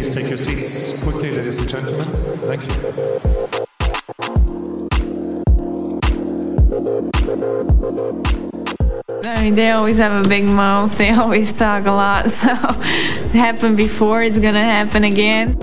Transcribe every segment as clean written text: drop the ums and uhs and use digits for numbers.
please take your seats quickly, ladies and gentlemen? Thank you. I mean, they always have a big mouth. They always talk a lot. So it happened before. It's going to happen again.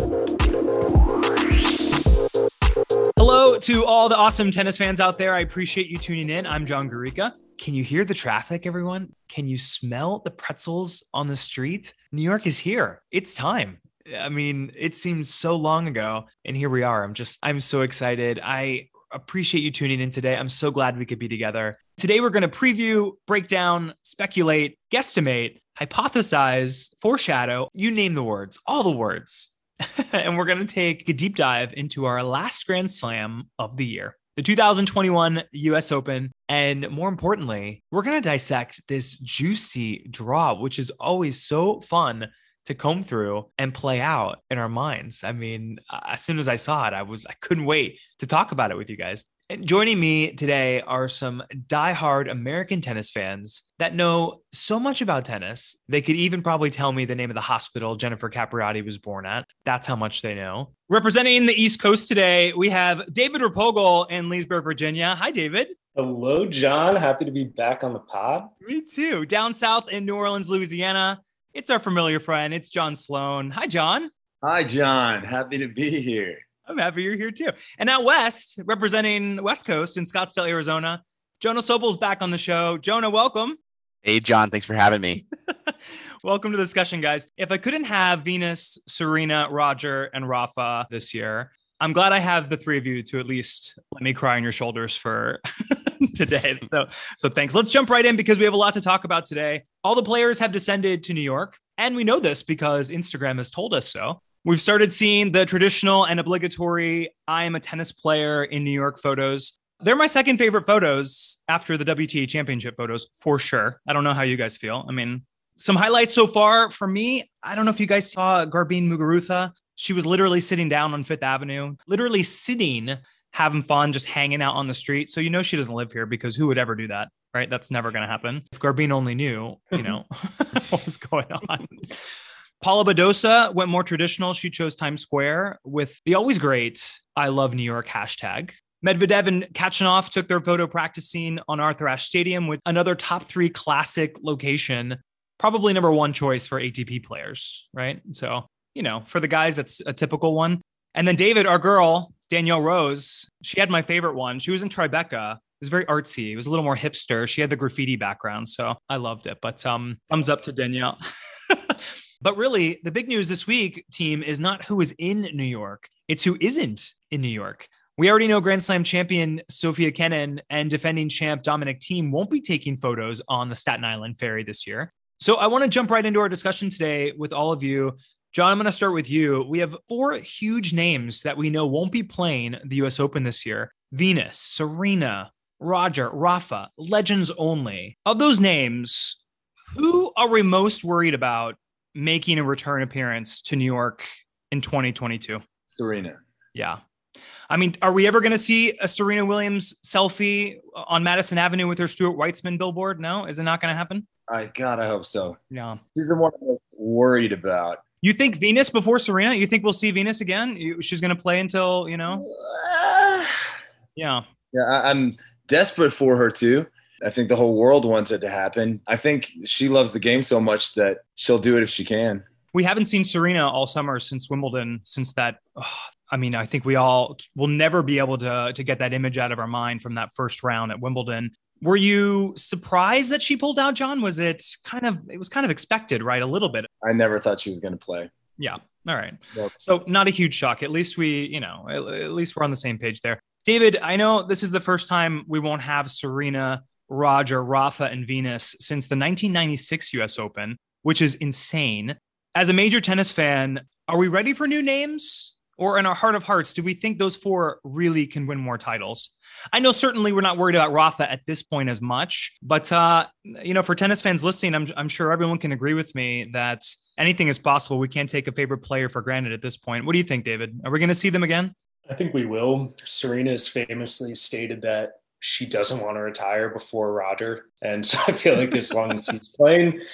Hello to all the awesome tennis fans out there. I appreciate you tuning in. I'm John Garica. Can you hear the traffic, everyone? Can you smell the pretzels on the street? New York is here. It's time. I mean, it seems so long ago, and here we are. I'm so excited. I appreciate you tuning in today. I'm so glad we could be together. Today, we're going to preview, break down, speculate, guesstimate, hypothesize, foreshadow, you name the words, all the words. And we're going to take a deep dive into our last Grand Slam of the year, the 2021 US Open. And more importantly, we're going to dissect this juicy draw, which is always so fun to comb through and play out in our minds. I mean, as soon as I saw it, I couldn't wait to talk about it with you guys. And joining me today are some diehard American tennis fans that know so much about tennis. They could even probably tell me the name of the hospital Jennifer Capriati was born at. That's how much they know. Representing the East Coast today, we have David Rapogel in Leesburg, Virginia. Hi, David. Hello, John. Happy to be back on the pod. Me too. Down south in New Orleans, Louisiana, it's our familiar friend. It's John Sloan. Hi, John. Hi, John. Happy to be here. I'm happy you're here too. And out west, representing West Coast in Scottsdale, Arizona, Jonah Sobel's back on the show. Jonah, welcome. Hey, John. Thanks for having me. Welcome to the discussion, guys. If I couldn't have Venus, Serena, Roger, and Rafa this year, I'm glad I have the three of you to at least let me cry on your shoulders for today. So thanks. Let's jump right in because we have a lot to talk about today. All the players have descended to New York, and we know this because Instagram has told us so. We've started seeing the traditional and obligatory I am a tennis player in New York photos. They're my second favorite photos after the WTA championship photos, for sure. I don't know how you guys feel. I mean, some highlights so far for me. I don't know if you guys saw Garbine Muguruza. She was literally sitting down on Fifth Avenue, literally sitting, having fun, just hanging out on the street. So you know she doesn't live here because who would ever do that, right? That's never going to happen. If Garbine only knew, what was going on. Paula Badosa went more traditional. She chose Times Square with the always great I love New York hashtag. Medvedev and Kachanov took their photo practicing on Arthur Ashe Stadium with another top 3 classic location, probably number 1 choice for ATP players, right? So, for the guys, that's a typical one. And then David, our girl, Danielle Rose, she had my favorite one. She was in Tribeca. It was very artsy. It was a little more hipster. She had the graffiti background, so I loved it. But thumbs up to Danielle. But really, the big news this week, team, is not who is in New York. It's who isn't in New York. We already know Grand Slam champion Sofia Kenin and defending champ Dominic Thiem won't be taking photos on the Staten Island ferry this year. So I want to jump right into our discussion today with all of you. John, I'm going to start with you. We have 4 huge names that we know won't be playing the US Open this year. Venus, Serena, Roger, Rafa, legends only. Of those names, who are we most worried about making a return appearance to New York in 2022? Serena. Yeah. I mean, are we ever going to see a Serena Williams selfie on Madison Avenue with her Stuart Weitzman billboard? No? Is it not going to happen? I hope so. Yeah. She's the one I'm most worried about. You think Venus before Serena? You think we'll see Venus again? She's going to play until, Yeah. Yeah, I'm desperate for her too. I think the whole world wants it to happen. I think she loves the game so much that she'll do it if she can. We haven't seen Serena all summer since Wimbledon, since that. I think we all will never be able to get that image out of our mind from that first round at Wimbledon. Were you surprised that she pulled out, John? Was it was kind of expected, right? A little bit. I never thought she was going to play. Yeah. All right. Nope. So not a huge shock. At least at least we're on the same page there. David, I know this is the first time we won't have Serena, Roger, Rafa, and Venus since the 1996 US Open, which is insane. As a major tennis fan, are we ready for new names? Or in our heart of hearts, do we think those 4 really can win more titles? I know certainly we're not worried about Rafa at this point as much, but for tennis fans listening, I'm sure everyone can agree with me that anything is possible. We can't take a favorite player for granted at this point. What do you think, David? Are we going to see them again? I think we will. Serena's famously stated that she doesn't want to retire before Roger. And so I feel like as long as he's playing,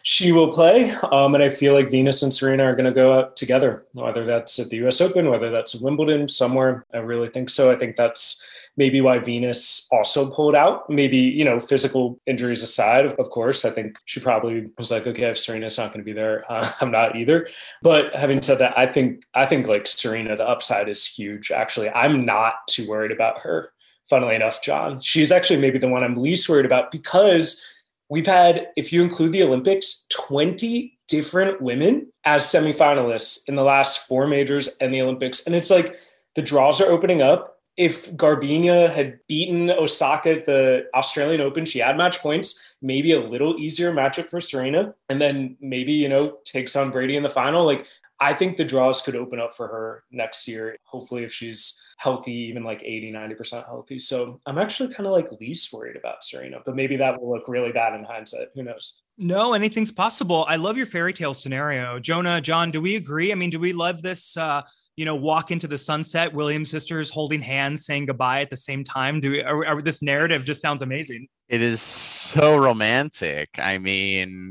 she will play. And I feel like Venus and Serena are going to go out together, whether that's at the US Open, whether that's at Wimbledon, somewhere. I really think so. I think that's maybe why Venus also pulled out. Maybe, physical injuries aside, of course, I think she probably was like, okay, if Serena's not going to be there, I'm not either. But having said that, I think like Serena, the upside is huge. Actually, I'm not too worried about her. Funnily enough, John, she's actually maybe the one I'm least worried about because we've had, if you include the Olympics, 20 different women as semifinalists in the last 4 majors and the Olympics. And it's like the draws are opening up. If Garbina had beaten Osaka at the Australian Open, she had match points, maybe a little easier matchup for Serena. And then maybe, takes on Brady in the final. Like, I think the draws could open up for her next year. Hopefully if she's healthy, even like 80, 90% healthy. So I'm actually kind of like least worried about Serena, but maybe that will look really bad in hindsight. Who knows? No, anything's possible. I love your fairy tale scenario. Jonah, John, do we agree? I mean, do we love this, walk into the sunset, Williams sisters holding hands, saying goodbye at the same time? This narrative just sounds amazing. It is so romantic. I mean,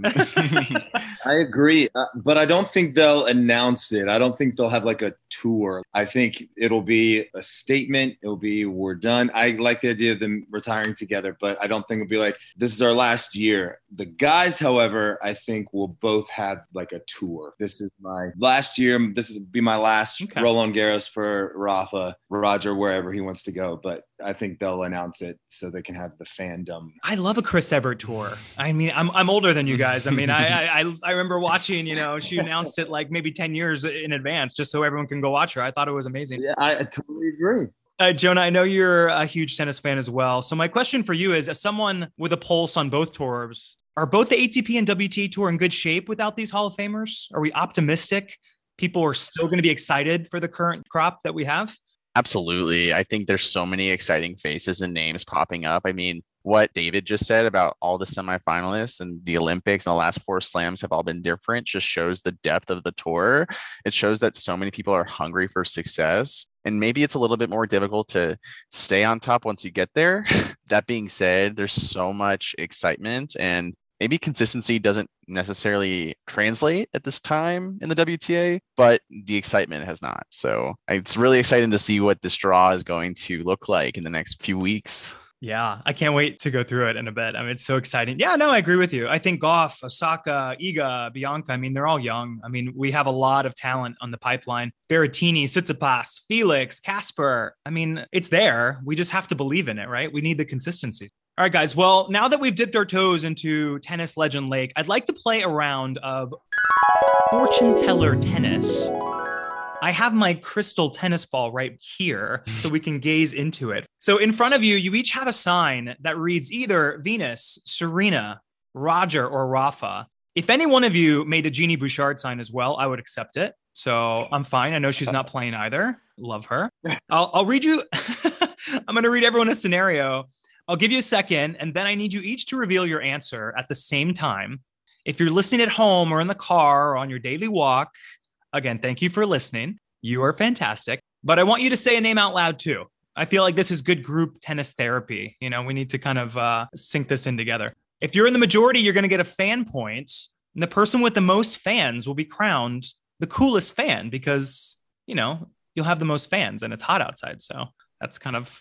I agree, but I don't think they'll announce it. I don't think they'll have like a tour. I think it'll be a statement. It'll be, we're done. I like the idea of them retiring together, but I don't think it'll be like, this is our last year. The guys, however, I think will both have like a tour. This is my last year. This will be my last Roland Garros for Rafa, Roger, wherever he wants to go. But I think they'll announce it so they can have the fandom. I love a Chris Evert tour. I mean, I'm older than you guys. I mean, I remember watching, she announced it like maybe 10 years in advance just so everyone can go watch her. I thought it was amazing. Yeah, I totally agree. Jonah, I know you're a huge tennis fan as well. So my question for you is, as someone with a pulse on both tours, are both the ATP and WTA tour in good shape without these Hall of Famers? Are we optimistic? People are still going to be excited for the current crop that we have? Absolutely. I think there's so many exciting faces and names popping up. I mean, what David just said about all the semifinalists and the Olympics and the last 4 slams have all been different just shows the depth of the tour. It shows that so many people are hungry for success. And maybe it's a little bit more difficult to stay on top once you get there. That being said, there's so much excitement, and maybe consistency doesn't necessarily translate at this time in the WTA, but the excitement has not. So it's really exciting to see what this draw is going to look like in the next few weeks. Yeah, I can't wait to go through it in a bit. I mean, it's so exciting. Yeah, no, I agree with you. I think Goff, Osaka, Iga, Bianca, I mean, they're all young. I mean, we have a lot of talent on the pipeline. Berrettini, Tsitsipas, Felix, Casper. I mean, it's there. We just have to believe in it, right? We need the consistency. All right, guys. Well, now that we've dipped our toes into Tennis Legend Lake, I'd like to play a round of Fortune Teller Tennis. I have my crystal tennis ball right here so we can gaze into it. So in front of you, you each have a sign that reads either Venus, Serena, Roger, or Rafa. If any one of you made a Jeannie Bouchard sign as well, I would accept it. So I'm fine. I know she's not playing either. Love her. I'll read you. I'm going to read everyone a scenario. I'll give you a second, and then I need you each to reveal your answer at the same time. If you're listening at home or in the car or on your daily walk, again, thank you for listening. You are fantastic. But I want you to say a name out loud too. I feel like this is good group tennis therapy. We need to kind of sync this in together. If you're in the majority, you're going to get a fan point. And the person with the most fans will be crowned the coolest fan because, you'll have the most fans and it's hot outside. So that's kind of...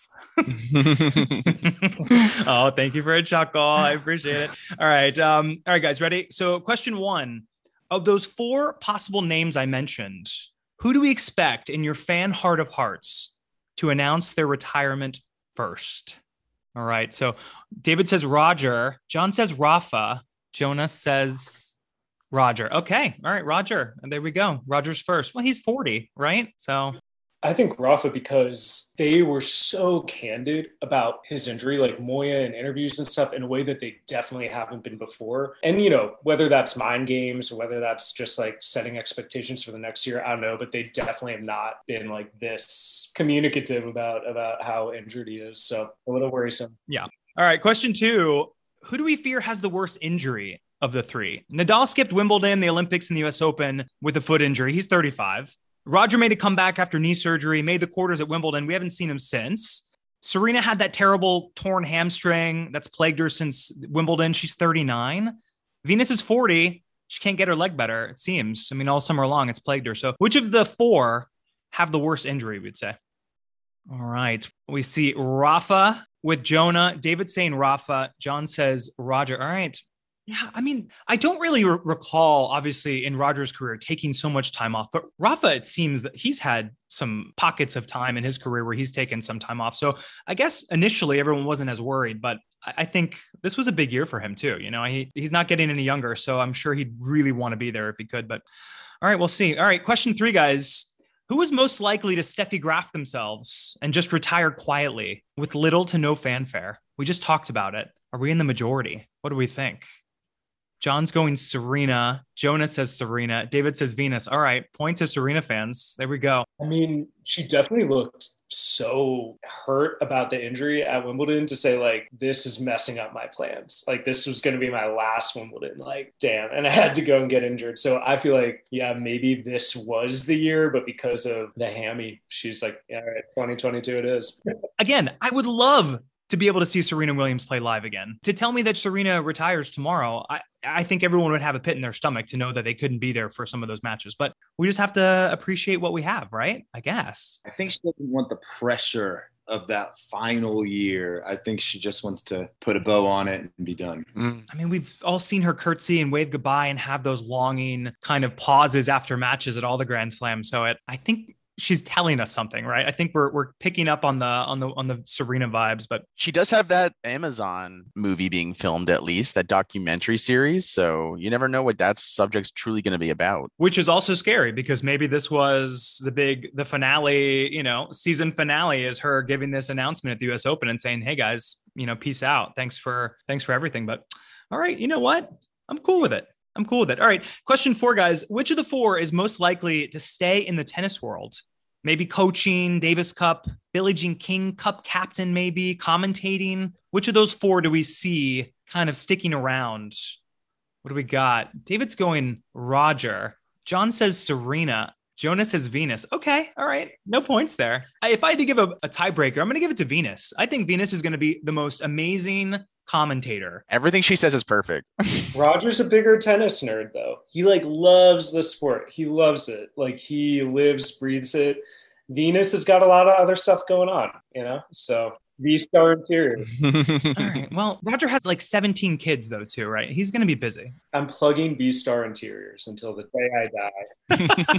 Oh, thank you for a chuckle. I appreciate it. All right, guys, ready? So question 1, of those 4 possible names I mentioned, who do we expect in your fan heart of hearts to announce their retirement first? All right. So David says Roger. John says Rafa. Jonah says Roger. Okay. All right, Roger. And there we go. Roger's first. Well, he's 40, right? So I think Rafa, because they were so candid about his injury, like Moya in interviews and stuff, in a way that they definitely haven't been before. And, whether that's mind games or whether that's just like setting expectations for the next year, I don't know, but they definitely have not been like this communicative about how injured he is. So a little worrisome. Yeah. All right. Question 2, who do we fear has the worst injury of the 3? Nadal skipped Wimbledon, the Olympics, and the US Open with a foot injury. He's 35. Roger made a comeback after knee surgery, made the quarters at Wimbledon. We haven't seen him since. Serena had that terrible torn hamstring that's plagued her since Wimbledon. She's 39. Venus is 40. she can't get her leg better, it seems. I mean, all summer long, it's plagued her. So which of the four have the worst injury, we'd say? All right. We see Rafa with Jonah. David saying Rafa. John says Roger. All right. Yeah, I mean, I don't really recall, obviously, in Roger's career taking so much time off. But Rafa, it seems that he's had some pockets of time in his career where he's taken some time off. So I guess initially everyone wasn't as worried, but I think this was a big year for him too. You know, he's not getting any younger, so I'm sure he'd really want to be there if he could. But all right, we'll see. All right, question 3, guys. Who is most likely to Steffi Graf themselves and just retire quietly with little to no fanfare? We just talked about it. Are we in the majority? What do we think? John's going Serena. Jonah says Serena. David says Venus. All right. Point to Serena fans. There we go. I mean, she definitely looked so hurt about the injury at Wimbledon to say, like, this is messing up my plans. Like, this was going to be my last Wimbledon. Like, damn. And I had to go and get injured. So I feel like, yeah, maybe this was the year, but because of the hammy, she's like, yeah, all right, 2022 it is. Again, I would love to be able to see Serena Williams play live again. To tell me that Serena retires tomorrow, I think everyone would have a pit in their stomach to know that they couldn't be there for some of those matches. But we just have to appreciate what we have, right? I guess. I think she doesn't want the pressure of that final year. I think she just wants to put a bow on it and be done. I mean, we've all seen her curtsy and wave goodbye and have those longing kind of pauses after matches at all the Grand Slams. So I think she's telling us something, right? I think we're picking up on the Serena vibes, but she does have that Amazon movie being filmed, at least that documentary series. So you never know what that subject's truly going to be about. Which is also scary because maybe this was the finale, season finale is her giving this announcement at the US Open and saying, hey guys, peace out. Thanks for everything. But all right, you know what? I'm cool with it. All right. Question 4, guys. Which of the 4 is most likely to stay in the tennis world? Maybe coaching, Davis Cup, Billie Jean King Cup captain, maybe commentating. Which of those 4 do we see kind of sticking around? What do we got? David's going Roger. John says Serena. Jonah says Venus. Okay. All right. No points there. If I had to give a tiebreaker, I'm going to give it to Venus. I think Venus is going to be the most amazing commentator. Everything she says is perfect. Roger's a bigger tennis nerd though. He loves the sport. He loves it. Like he lives, breathes it. Venus has got a lot of other stuff going on, so V-Star Interiors. All right. Well, Roger has 17 kids though too, right? He's going to be busy. I'm plugging V-Star Interiors until the day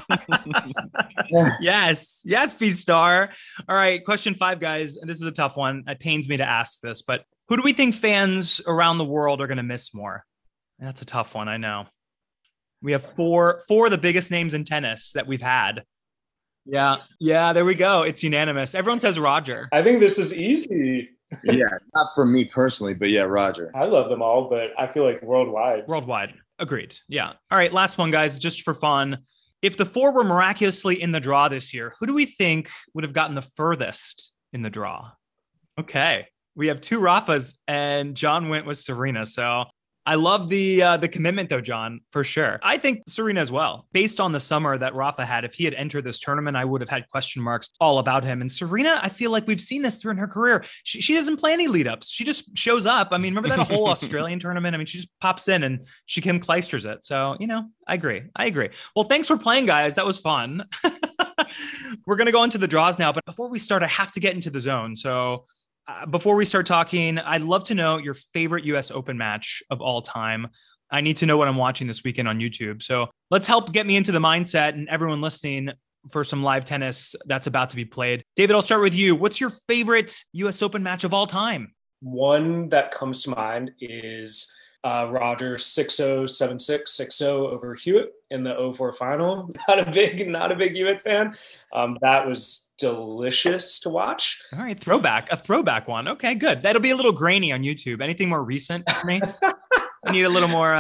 I die. Yes, V-Star. All right. Question 5, guys. And this is a tough one. It pains me to ask this, but who do we think fans around the world are going to miss more? That's a tough one. I know. We have four of the biggest names in tennis that we've had. Yeah, there we go. It's unanimous. Everyone says Roger. I think this is easy. Yeah, not for me personally, but yeah, Roger. I love them all, but I feel like worldwide. Agreed. Yeah. All right, last one, guys, just for fun. If the 4 were miraculously in the draw this year, who do we think would have gotten the furthest in the draw? Okay. We have 2 Rafas and John went with Serena. So I love the commitment though, John, for sure. I think Serena as well. Based on the summer that Rafa had, if he had entered this tournament, I would have had question marks all about him. And Serena, I feel like we've seen this through in her career. She doesn't play any lead ups. She just shows up. I mean, remember that whole Australian tournament? I mean, she just pops in and she Kim Kleisters it. So, I agree. Well, thanks for playing, guys. That was fun. We're going to go into the draws now. But before we start, I have to get into the zone. So before we start talking, I'd love to know your favorite US Open match of all time. I need to know what I'm watching this weekend on YouTube. So let's help get me into the mindset and everyone listening for some live tennis that's about to be played. David, I'll start with you. What's your favorite US Open match of all time? One that comes to mind is Roger 6-0, 7-6, 6-0 over Hewitt in the 04 final. Not a big Hewitt fan. That was delicious to watch. All right, a throwback one. Okay, good. That'll be a little grainy on YouTube. Anything more recent for me? I need a little more.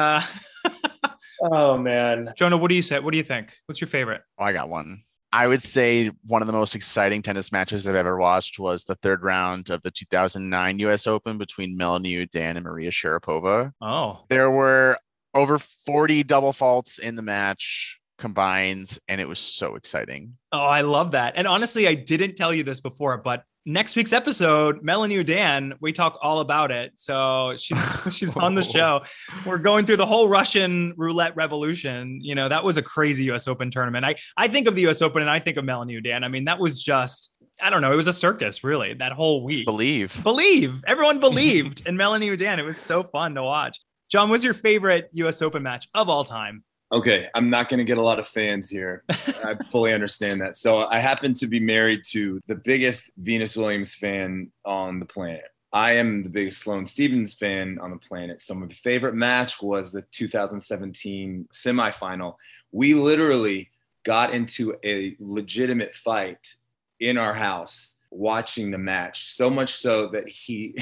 Oh man, Jonah, what do you say? What do you think? What's your favorite? Oh, I got one. I would say one of the most exciting tennis matches I've ever watched was the 3rd round of the 2009 US Open between Melanie Oudin and Maria Sharapova. Oh, there were over 40 double faults in the match combined, and it was so exciting. Oh, I love that. And honestly, I didn't tell you this before, but next week's episode, Melanie Udan, we talk all about it. So she's on the show. We're going through the whole Russian roulette revolution. You know, that was a crazy US Open tournament. I think of the US Open and I think of Melanie Udan. I mean, that was just, I don't know. It was a circus, really, that whole week. Believe. Everyone believed in Melanie Udan. It was so fun to watch. John, what's your favorite US Open match of all time? Okay, I'm not going to get a lot of fans here. I fully understand that. So I happen to be married to the biggest Venus Williams fan on the planet. I am the biggest Sloane Stephens fan on the planet. So my favorite match was the 2017 semifinal. We literally got into a legitimate fight in our house watching the match, so much so that he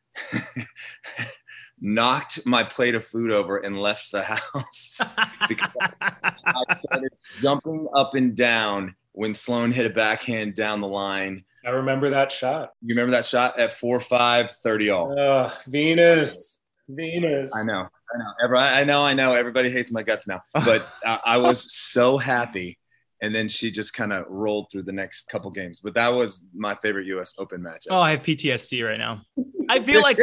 knocked my plate of food over and left the house because I started jumping up and down when Sloane hit a backhand down the line. I remember that shot. You remember that shot at 4-5, 30-all. Venus. I know. I know. Everybody hates my guts now, but I was so happy. And then she just kind of rolled through the next couple games. But that was my favorite US Open match. Oh, I have PTSD right now. I feel like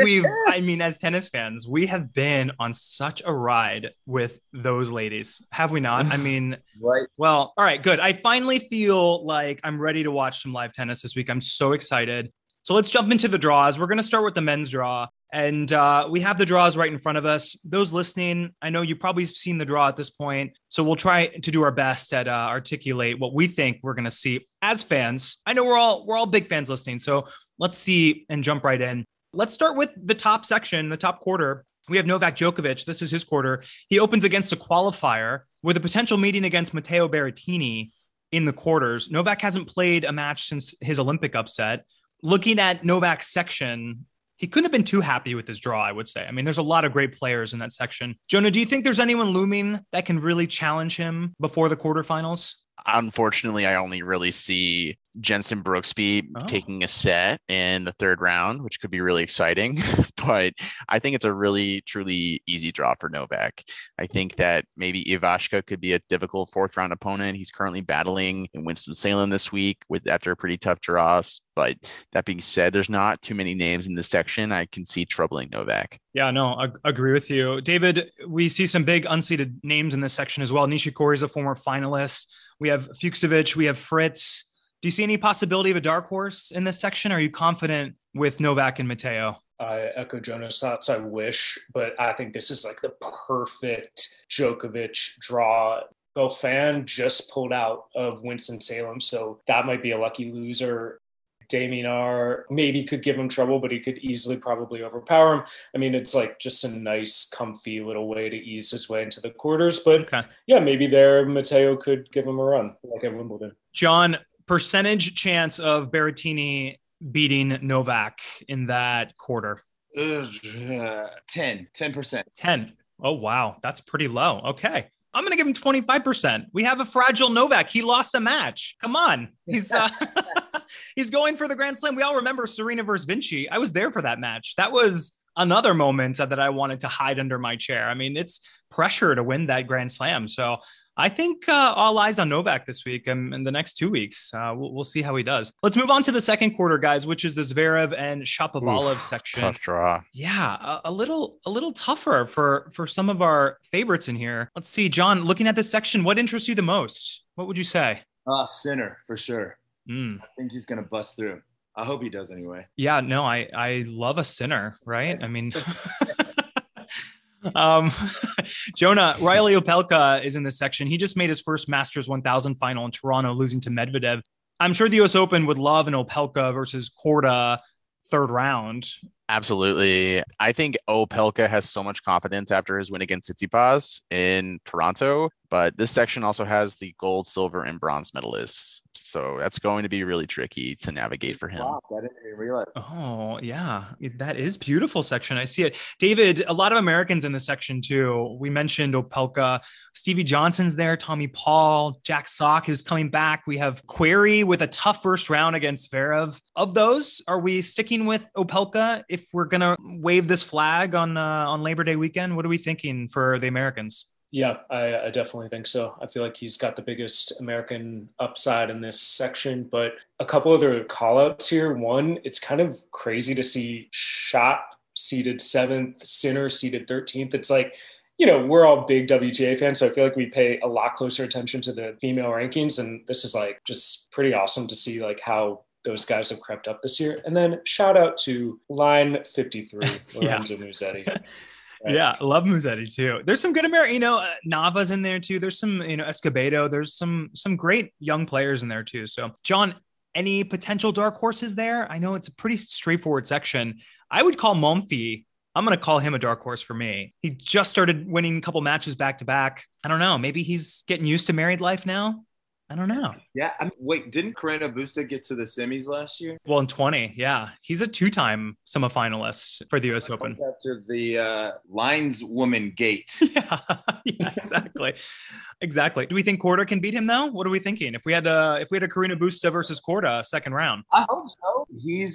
as tennis fans, we have been on such a ride with those ladies. Have we not? I mean, right. Well, all right, good. I finally feel like I'm ready to watch some live tennis this week. I'm so excited. So let's jump into the draws. We're going to start with the men's draw. And we have the draws right in front of us. Those listening, I know you've probably seen the draw at this point. So we'll try to do our best at articulate what we think we're going to see as fans. I know we're all big fans listening. So let's see and jump right in. Let's start with the top section, the top quarter. We have Novak Djokovic. This is his quarter. He opens against a qualifier with a potential meeting against Matteo Berrettini in the quarters. Novak hasn't played a match since his Olympic upset. Looking at Novak's section, he couldn't have been too happy with his draw, I would say. I mean, there's a lot of great players in that section. Jonah, do you think there's anyone looming that can really challenge him before the quarterfinals? Unfortunately, I only really see Jensen Brooksby taking a set in the third round, which could be really exciting. But I think it's a really, truly easy draw for Novak. I think that maybe Ivashka could be a difficult fourth round opponent. He's currently battling in Winston-Salem this week after pretty tough draws. But that being said, there's not too many names in this section I can see troubling Novak. Yeah, no, I agree with you. David, we see some big unseeded names in this section as well. Nishikori is a former finalist. We have Fucsovics, we have Fritz. Do you see any possibility of a dark horse in this section? Are you confident with Novak and Matteo? I echo Jonah's thoughts. I wish, but I think this is like the perfect Djokovic draw. Goffin just pulled out of Winston-Salem, so that might be a lucky loser. Daminar maybe could give him trouble, but he could easily probably overpower him. I mean, it's like just a nice, comfy little way to ease his way into the quarters. But yeah, maybe there Matteo could give him a run, like at Wimbledon. John, percentage chance of Berrettini beating Novak in that quarter? 10%. 10. Oh, wow. That's pretty low. Okay. I'm going to give him 25%. We have a fragile Novak. He lost a match. Come on. He's he's going for the Grand Slam. We all remember Serena versus Vinci. I was there for that match. That was another moment that I wanted to hide under my chair. I mean, it's pressure to win that Grand Slam. So I think all eyes on Novak this week and in the next 2 weeks. We'll see how he does. Let's move on to the second quarter, guys, which is the Zverev and Shapovalov section. Tough draw. Yeah, a little tougher for some of our favorites in here. Let's see, John, looking at this section, what interests you the most? What would you say? Sinner, for sure. I think he's going to bust through. I hope he does anyway. Yeah, no, I love a Sinner, right? I mean... Jonah, Riley Opelka is in this section. He just made his first Masters 1000 final in Toronto, losing to Medvedev. I'm sure the US Open would love an Opelka versus Korda third round. Absolutely. I think Opelka has so much confidence after his win against Tsitsipas in Toronto, but this section also has the gold, silver, and bronze medalists. So that's going to be really tricky to navigate for him. Wow, I didn't even realize. Oh, yeah. That is beautiful section. I see it. David, a lot of Americans in this section too. We mentioned Opelka. Stevie Johnson's there. Tommy Paul. Jack Sock is coming back. We have Query with a tough first round against Zverev. Of those, are we sticking with Opelka if we're going to wave this flag on Labor Day weekend? What are we thinking for the Americans? Yeah, I definitely think so. I feel like he's got the biggest American upside in this section, but a couple other call outs here. One, it's kind of crazy to see Shot seated 7th, Sinner seated 13th. It's like, we're all big WTA fans, so I feel like we pay a lot closer attention to the female rankings. And this is like just pretty awesome to see like how those guys have crept up this year. And then shout out to line 53, Lorenzo Musetti. Right. Yeah, I love Musetti too. There's some good American, Nava's in there too. There's some, Escobedo. There's some great young players in there too. So, John, any potential dark horses there? I know it's a pretty straightforward section. I would call Monfils. I'm going to call him a dark horse for me. He just started winning a couple matches back to back. I don't know. Maybe he's getting used to married life now. I don't know. Yeah. Wait, didn't Carreño Busta get to the semis last year? Well, in 20, yeah. He's a 2-time semifinalist for the U.S. Open. After the lineswoman gate. Yeah, exactly. Exactly. Do we think Korda can beat him, though? What are we thinking? If we had a Carreño Busta versus Korda second round? I hope so.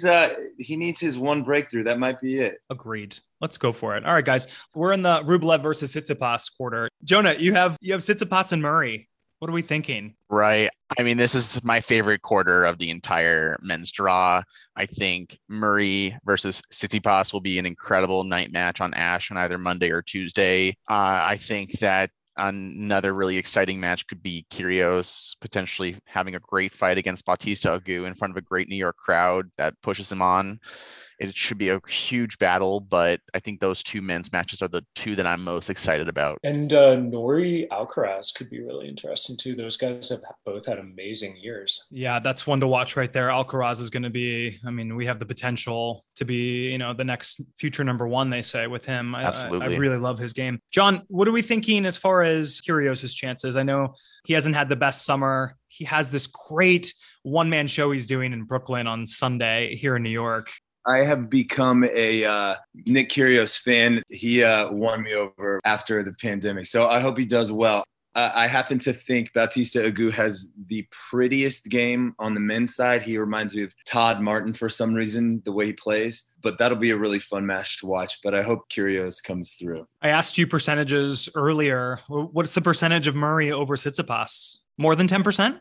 He needs his one breakthrough. That might be it. Agreed. Let's go for it. All right, guys. We're in the Rublev versus Tsitsipas quarter. Jonah, you have Tsitsipas and Murray. What are we thinking? Right. I mean, this is my favorite quarter of the entire men's draw. I think Murray versus Tsitsipas will be an incredible night match on Ash on either Monday or Tuesday. I think that another really exciting match could be Kyrgios potentially having a great fight against Bautista Agut in front of a great New York crowd that pushes him on. It should be a huge battle, but I think those two men's matches are the two that I'm most excited about. And Nori Alcaraz could be really interesting too. Those guys have both had amazing years. Yeah, that's one to watch right there. Alcaraz is going to be, we have the potential to be, the next future number one, they say, with him. Absolutely. I really love his game. John, what are we thinking as far as Kyrgios' chances? I know he hasn't had the best summer. He has this great one-man show he's doing in Brooklyn on Sunday here in New York. I have become a Nick Kyrgios fan. He won me over after the pandemic, so I hope he does well. I happen to think Bautista Agut has the prettiest game on the men's side. He reminds me of Todd Martin for some reason, the way he plays. But that'll be a really fun match to watch. But I hope Kyrgios comes through. I asked you percentages earlier. What's the percentage of Murray over Tsitsipas? More than 10%?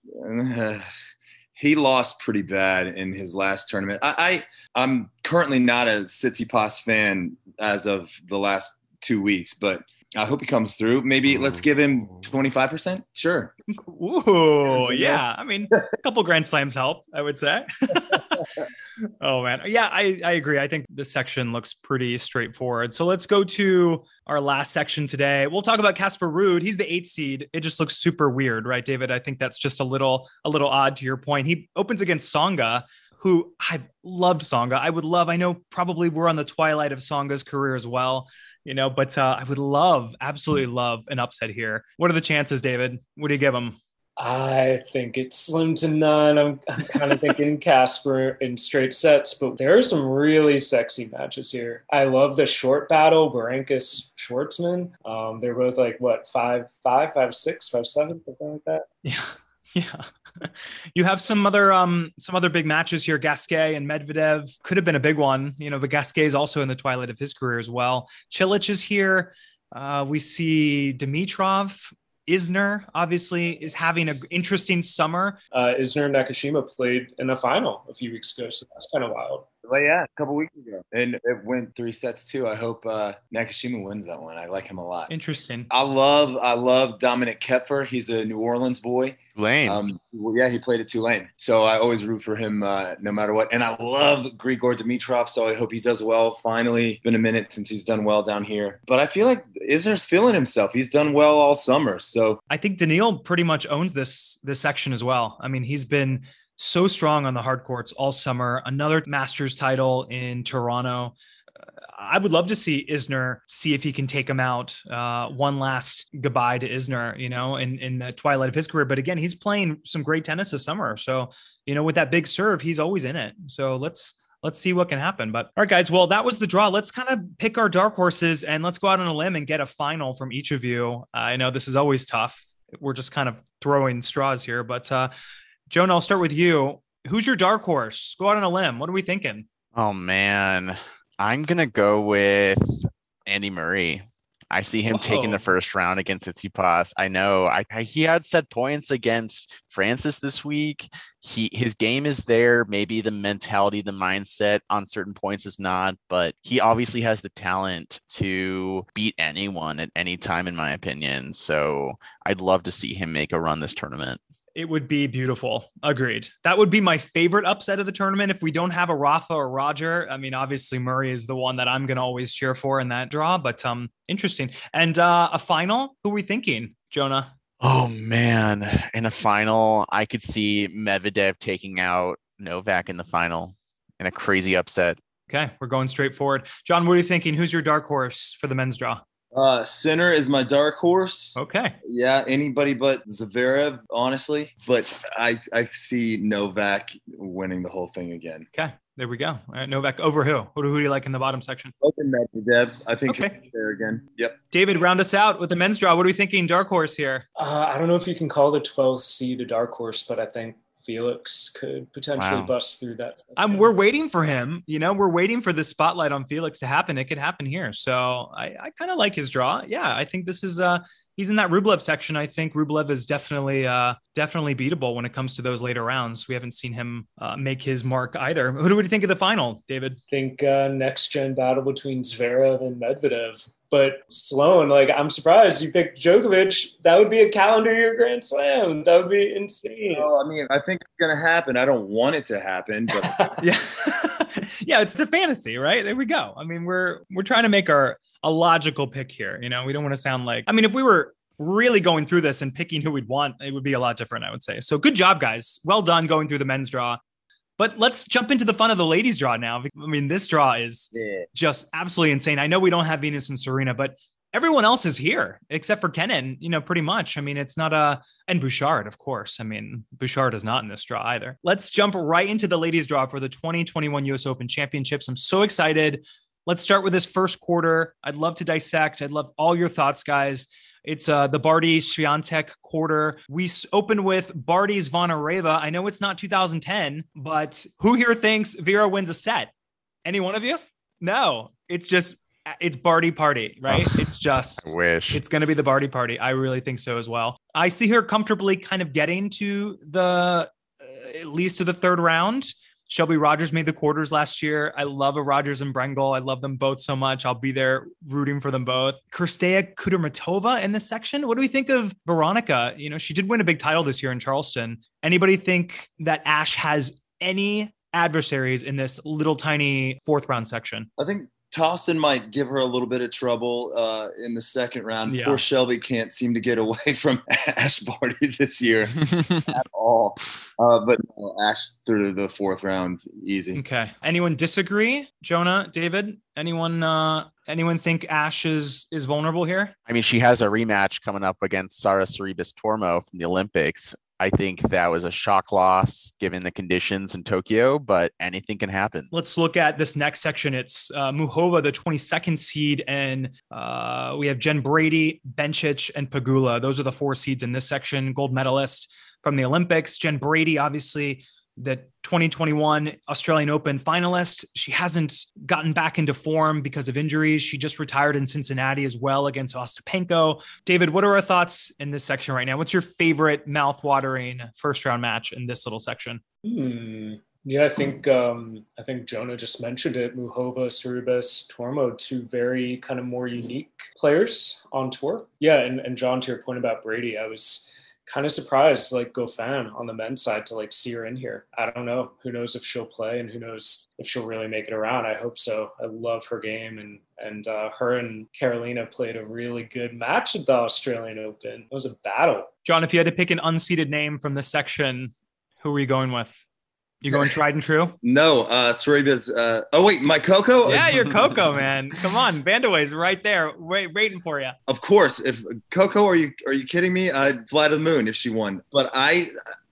He lost pretty bad in his last tournament. I'm currently not a Tsitsipas fan as of the last 2 weeks, but I hope he comes through. Maybe let's give him 25%. Sure. Ooh, yeah. A couple Grand Slams help, I would say. Oh, man. Yeah, I agree. I think this section looks pretty straightforward. So let's go to our last section today. We'll talk about Casper Ruud. He's the 8th seed. It just looks super weird, right, David? I think that's just a little odd to your point. He opens against Tsonga, who I've loved Tsonga. I know probably we're on the twilight of Tsonga's career as well, but I would absolutely love an upset here. What are the chances, David? What do you give him? I think it's slim to none. I'm kind of thinking Casper in straight sets, but there are some really sexy matches here. I love the short battle, Berankis Schwartzman. They're both like 5'5", 5'6", 5'7", something like that. Yeah. You have some other big matches here. Gasquet and Medvedev could have been a big one. But Gasquet is also in the twilight of his career as well. Cilic is here. We see Dimitrov. Isner obviously is having an interesting summer. Isner and Nakashima played in a final a few weeks ago, so that's kind of wild. Well, yeah, a couple weeks ago. And it went 3 sets too. I hope Nakashima wins that one. I like him a lot. Interesting. I love Dominic Kepfer. He's a New Orleans boy. Tulane. Yeah, he played at Tulane. So I always root for him no matter what. And I love Grigor Dimitrov, so I hope he does well. Finally, it's been a minute since he's done well down here. But I feel like Isner's feeling himself. He's done well all summer. So I think Daniil pretty much owns this section as well. He's been so strong on the hard courts all summer. Another Masters title in Toronto. I would love to see Isner, see if he can take him out. One last goodbye to Isner, in the twilight of his career. But again, he's playing some great tennis this summer. So, with that big serve, he's always in it. So let's see what can happen. But all right, guys, well, that was the draw. Let's kind of pick our dark horses and let's go out on a limb and get a final from each of you. I know this is always tough. We're just kind of throwing straws here, but Joan, I'll start with you. Who's your dark horse? Go out on a limb. What are we thinking? Oh, man. I'm going to go with Andy Murray. I see him taking the first round against Tsitsipas. I know he had set points against Francis this week. His game is there. Maybe the mentality, the mindset on certain points is not, but he obviously has the talent to beat anyone at any time, in my opinion. So I'd love to see him make a run this tournament. It would be beautiful. Agreed. That would be my favorite upset of the tournament. If we don't have a Rafa or Roger, I mean, obviously Murray is the one that I'm going to always cheer for in that draw, but interesting. And a final, who are we thinking, Jonah? Oh man. In a final, I could see Medvedev taking out Novak in the final in a crazy upset. Okay. We're going straight forward. John, what are you thinking? Who's your dark horse for the men's draw? Sinner is my dark horse. Okay. Yeah, anybody but Zverev, honestly. But I see Novak winning the whole thing again. Okay, there we go. All right, Novak over who? Who do you like in the bottom section? Open Medvedev. I think he'll be there again. Yep. David, round us out with the men's draw. What are we thinking dark horse here? I don't know if you can call the 12th seed a dark horse, but I think Felix could potentially bust through that. We're waiting for him. We're waiting for the spotlight on Felix to happen. It could happen here. So I kind of like his draw. Yeah, I think this is he's in that Rublev section. I think Rublev is definitely beatable when it comes to those later rounds. We haven't seen him make his mark either. Who do we think of the final, David? I think next gen battle between Zverev and Medvedev. But Sloan, I'm surprised you picked Djokovic. That would be a calendar year Grand Slam. That would be insane. I mean, I think it's going to happen. I don't want it to happen, but yeah, yeah, it's a fantasy, right? There we go. I mean, we're trying to make a logical pick here. We don't want to sound like. I mean, if we were really going through this and picking who we'd want, it would be a lot different, I would say. So good job, guys. Well done going through the men's draw. But let's jump into the fun of the ladies' draw now. I mean, this draw is just absolutely insane. I know we don't have Venus and Serena, but everyone else is here except for Kenin, pretty much. I mean, it's not and Bouchard, of course. I mean, Bouchard is not in this draw either. Let's jump right into the ladies' draw for the 2021 US Open Championships. I'm so excited. Let's start with this first quarter. I'd love to dissect. I'd love all your thoughts, guys. It's the Barty Swiatek quarter. We open with Barty Zvonareva. I know it's not 2010, but who here thinks Vera wins a set? Any one of you? No, it's Barty party, right? It's going to be the Barty party. I really think so as well. I see her comfortably kind of getting to at least to the third round. Shelby Rogers made the quarters last year. I love a Rogers and Brengel. I love them both so much. I'll be there rooting for them both. Kirstea Kudermetova in this section. What do we think of Veronica? She did win a big title this year in Charleston. Anybody think that Ash has any adversaries in this little tiny fourth round section? I think Towson might give her a little bit of trouble in the second round. Yeah. Poor Shelby can't seem to get away from Ash Barty this year at all. But no, Ash through the fourth round, easy. Okay. Anyone disagree? Jonah, David? Anyone think Ash is vulnerable here? I mean, she has a rematch coming up against Sara Sorribes Tormo from the Olympics. I think that was a shock loss given the conditions in Tokyo, but anything can happen. Let's look at this next section. It's Muhova, the 22nd seed, and we have Jen Brady, Bencic, and Pegula. Those are the four seeds in this section. Gold medalist from the Olympics. Jen Brady, obviously, the 2021 Australian Open finalist. She hasn't gotten back into form because of injuries. She just retired in Cincinnati as well against Ostapenko. David, what are our thoughts in this section right now? What's your favorite mouth-watering first round match in this little section? Yeah, I think Jonah just mentioned it. Muhova, Sorribes, Tormo, two very kind of more unique players on tour. Yeah, and John, to your point about Brady, I was kind of surprised, Goffin on the men's side to see her in here. I don't know. Who knows if she'll play and who knows if she'll really make it around. I hope so. I love her game and her and Carolina played a really good match at the Australian Open. It was a battle. John, if you had to pick an unseeded name from this section, who are you going with? You going tried and true? No, Sorribes. Oh wait, my Coco. Yeah, you're Coco, man. Come on, Vandeweghe's right there, waiting for you. Of course, if Coco, are you kidding me? I'd fly to the moon if she won. But I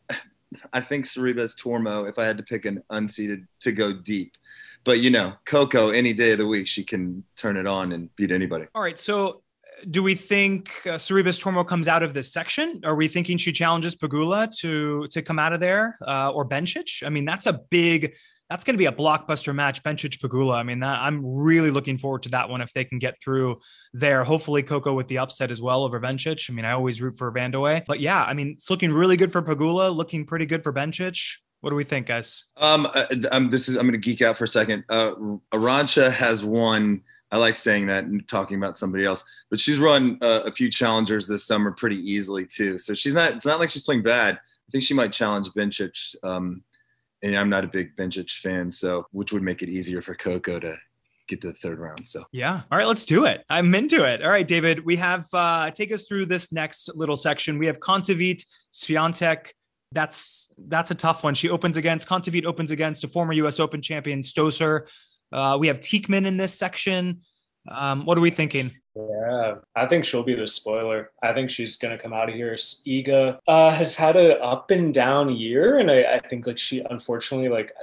think Sorribes Tormo. If I had to pick an unseeded to go deep, but Coco any day of the week she can turn it on and beat anybody. All right, so. Do we think Sorribes Tormo comes out of this section? Are we thinking she challenges Pegula to come out of there or Bencic? I mean, that's a big That's going to be a blockbuster match, Bencic Pegula. I mean, I'm really looking forward to that one if they can get through there. Hopefully Coco with the upset as well over Bencic. I mean, I always root for Vandeweghe. But yeah, I mean, it's looking really good for Pegula, looking pretty good for Bencic. What do we think, guys? I'm going to geek out for a second. Arantxa has won. I like saying that and talking about somebody else, but she's run a few challengers this summer pretty easily too. So it's not like she's playing bad. I think she might challenge Bencic. And I'm not a big Bencic fan, so which would make it easier for Coco to get to the third round. So yeah. All right, let's do it. I'm into it. All right, David, we have take us through this next little section. We have Kontaveit, Swiatek. That's a tough one. Kontaveit opens against a former US Open champion, Stosur. We have Teichmann in this section. What are we thinking? Yeah, I think she'll be the spoiler. I think she's going to come out of here. Iga has had an up and down year. And I think like she, unfortunately, like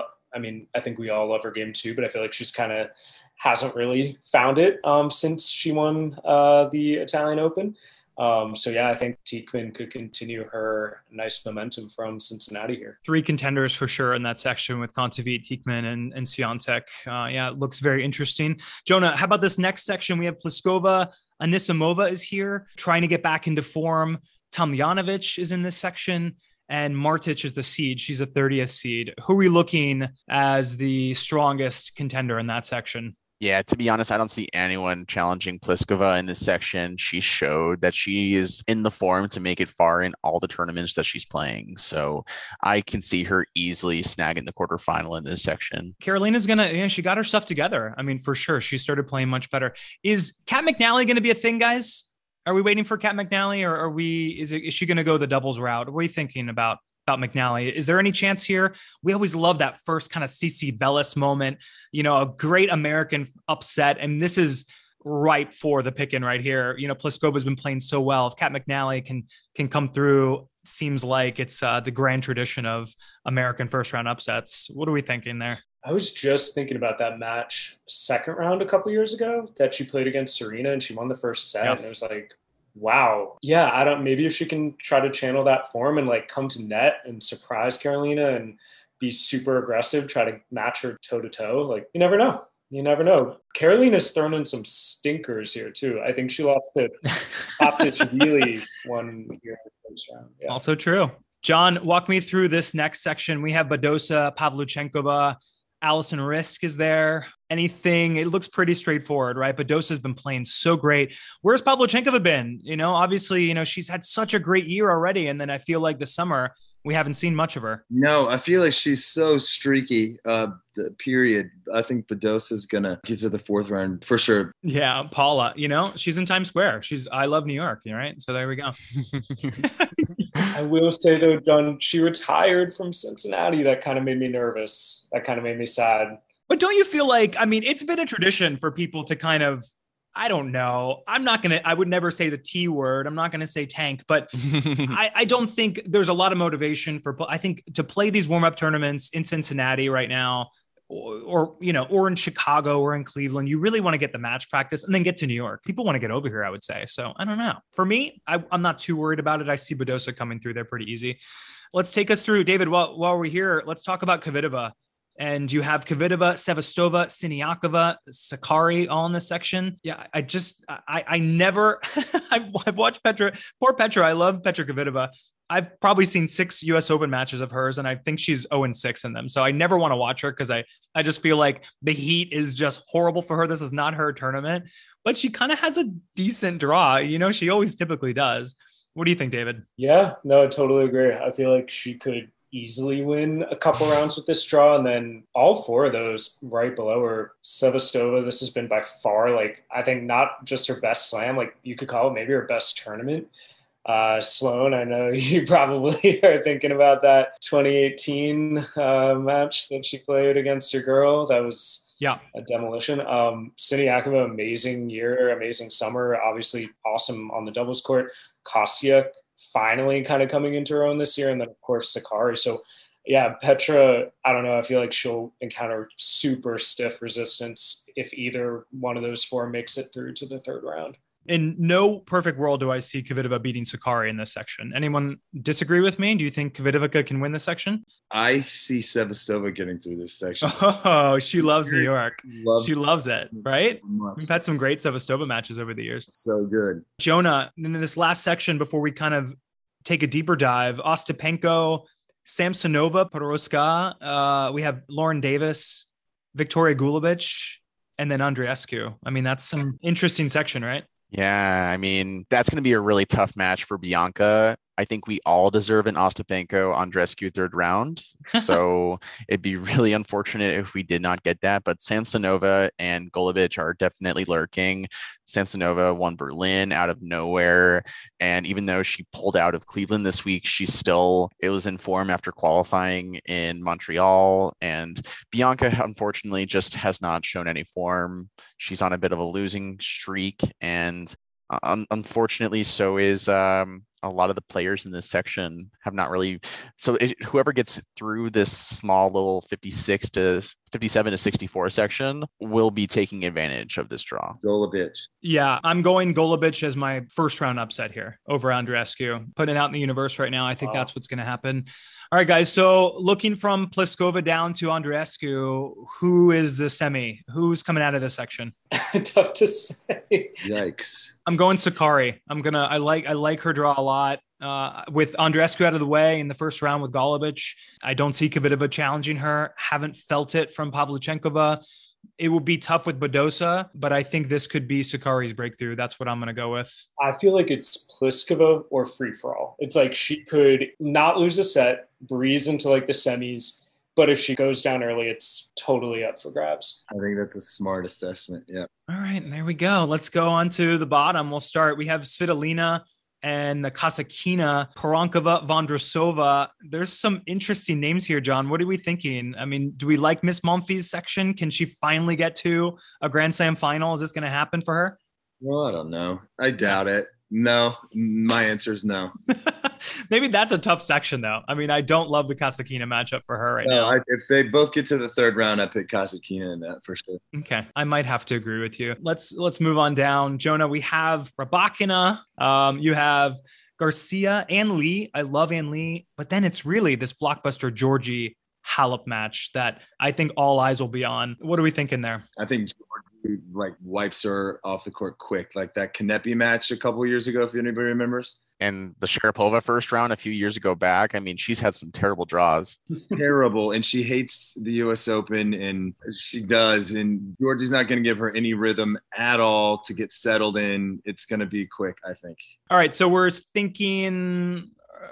I think we all love her game too, but I feel like she's kind of hasn't really found it since she won the Italian Open. So yeah, I think Teichmann could continue her nice momentum from Cincinnati here. 3 contenders for sure in that section with Kontaveit, Teichmann, and Swiatek. Yeah, it looks very interesting. Jonah, how about this next section? We have Pliskova. Anisimova is here, trying to get back into form. Tomljanovic is in this section. And Martic is the seed. She's a 30th seed. Who are we looking as the strongest contender in that section? Yeah, to be honest, I don't see anyone challenging Pliskova in this section. She showed that she is in the form to make it far in all the tournaments that she's playing. So I can see her easily snagging the quarterfinal in this section. Carolina's she got her stuff together. I mean, for sure. She started playing much better. Is Kat McNally going to be a thing, guys? Are we waiting for Kat McNally, or is she going to go the doubles route? What are you thinking about McNally? Is there any chance here? We always love that first kind of CC Bellis moment, a great American upset. And this is ripe for the pick-in right here. Pliskova's been playing so well. If Kat McNally can come through, seems like it's the grand tradition of American first round upsets. What are we thinking there? I was just thinking about that match second round a couple years ago that she played against Serena and she won the first set. Yeah. And it was like, wow. Yeah, maybe if she can try to channel that form and like come to net and surprise Carolina and be super aggressive, try to match her toe to toe. Like, you never know. Carolina's thrown in some stinkers here too. I think she lost to Optic really one year in the first round. Yeah. Also true. John, walk me through this next section. We have Badosa, Pavlyuchenkova, Allison Risk is there. Anything? It looks pretty straightforward, right? Badosa's been playing so great. Where's Pavlyuchenkova been? Obviously, she's had such a great year already. And then I feel like this summer, we haven't seen much of her. No, I feel like she's so streaky, period. I think Badosa's going to get to the fourth round for sure. Yeah, Paula, she's in Times Square. I love New York, right? So there we go. I will say, though, John, she retired from Cincinnati. That kind of made me nervous. That kind of made me sad. But don't you feel like, it's been a tradition for people to kind of, I don't know. I would never say the T word. I'm not going to say tank, but I don't think there's a lot of motivation I think to play these warm-up tournaments in Cincinnati right now, or in Chicago or in Cleveland. You really want to get the match practice and then get to New York. People want to get over here, I would say. So I don't know. For me, I'm not too worried about it. I see Badosa coming through there pretty easy. Let's take us through, David, while we're here, let's talk about Kvitova. And you have Kvitova, Sevastova, Siniakova, Sakkari all in this section. Yeah, I never, I've watched poor Petra. I love Petra Kvitova. I've probably seen 6 US Open matches of hers, and I think she's 0-6 in them. So I never want to watch her because I just feel like the heat is just horrible for her. This is not her tournament, but she kind of has a decent draw. She always typically does. What do you think, David? Yeah, no, I totally agree. I feel like she could easily win a couple rounds with this draw, and then all 4 of those right below her. Sevastova, this has been by far, I think not just her best slam, you could call it maybe her best tournament. Sloane, I know you probably are thinking about that 2018 match that she played against your girl. That was a demolition. Siniakova, amazing year, amazing summer, obviously awesome on the doubles court. Kasia finally kind of coming into her own this year. And then, of course, Sakkari. So, yeah, Petra, I don't know. I feel like she'll encounter super stiff resistance if either one of those 4 makes it through to the third round. In no perfect world do I see Kvitova beating Sakari in this section. Anyone disagree with me? Do you think Kvitova can win this section? I see Sevastova getting through this section. Oh, she loves New York. She loves it, right? We've had some great Sevastova matches over the years. So good. Jonah, in this last section, before we kind of take a deeper dive, Ostapenko, Samsonova, Podoroska, we have Lauren Davis, Victoria Gulubic, and then Andreescu. I mean, that's some interesting section, right? Yeah, I mean, that's going to be a really tough match for Bianca. I think we all deserve an Ostapenko Andreescu third round. So it'd be really unfortunate if we did not get that. But Samsonova and Golubic are definitely lurking. Samsonova won Berlin out of nowhere. And even though she pulled out of Cleveland this week, it was in form after qualifying in Montreal. And Bianca, unfortunately, just has not shown any form. She's on a bit of a losing streak. And unfortunately, so is a lot of the players in this section have not really. So whoever gets through this small little 57 to 64 section will be taking advantage of this draw. Golubic. Yeah, I'm going Golubic as my first round upset here over Andreescu. Putting it out in the universe right now. I think that's what's going to happen. All right, guys. So looking from Pliskova down to Andreescu, who is the semi? Who's coming out of this section? Tough to say. Yikes. I'm going Sakari. I like her draw a lot. With Andreescu out of the way in the first round with Golubic, I don't see Kvitova challenging her. Haven't felt it from Pavlyuchenkova. It will be tough with Badosa, but I think this could be Sakari's breakthrough. That's what I'm going to go with. I feel like it's Pliskova or free-for-all. It's like she could not lose a set, breeze into like the semis, but if she goes down early, it's totally up for grabs. I think that's a smart assessment. Yeah. All right, there we go. Let's go on to the bottom. We'll start. We have Svitolina and the Kasatkina, Poronkova, Vondrasova. There's some interesting names here, John. What are we thinking? I mean, do we like Miss Monfils' section? Can she finally get to a Grand Slam final? Is this going to happen for her? Well, I don't know. I doubt it. No, my answer is no. Maybe that's a tough section, though. I mean, I don't love the Kasatkina matchup for her right now. If they both get to the third round, I pick Kasatkina in that for sure. Okay, I might have to agree with you. Let's move on down. Jonah, we have Rybakina. You have Garcia, Ann Lee. I love Ann Lee, but then it's really this blockbuster Georgie Halep match that I think all eyes will be on. What are we thinking there? I think Georgie wipes her off the court quick, like that Kanepi match a couple years ago, if anybody remembers. And the Sharapova first round a few years ago back. I mean, she's had some terrible draws. Terrible. And she hates the US Open, and she does. And Georgie's not going to give her any rhythm at all to get settled in. It's going to be quick, I think. All right. So we're thinking